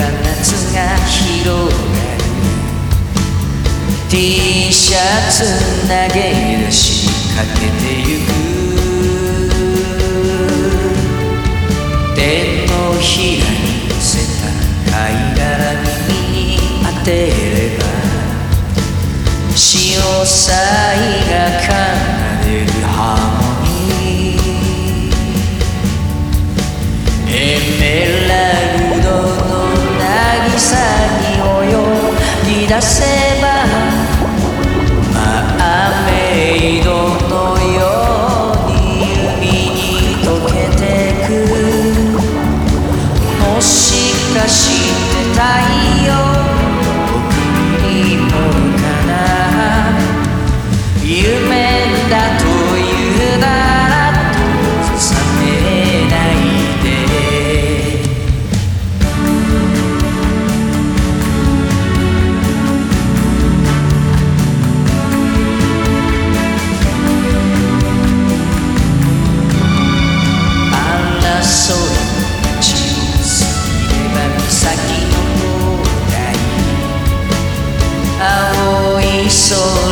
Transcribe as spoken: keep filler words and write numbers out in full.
夏が広がる T シャツ投げ出しかけてゆく手のひらに乗せた貝殻耳に当てれば潮騒が奏でるハーモニーエメラルドの渚に泳ぎ出せばマーメイドのように海に溶けてくもしかして太陽僕にもかな夢だというならどうぞ冷めないであら空の道を過ぎれば岬の灯台青い空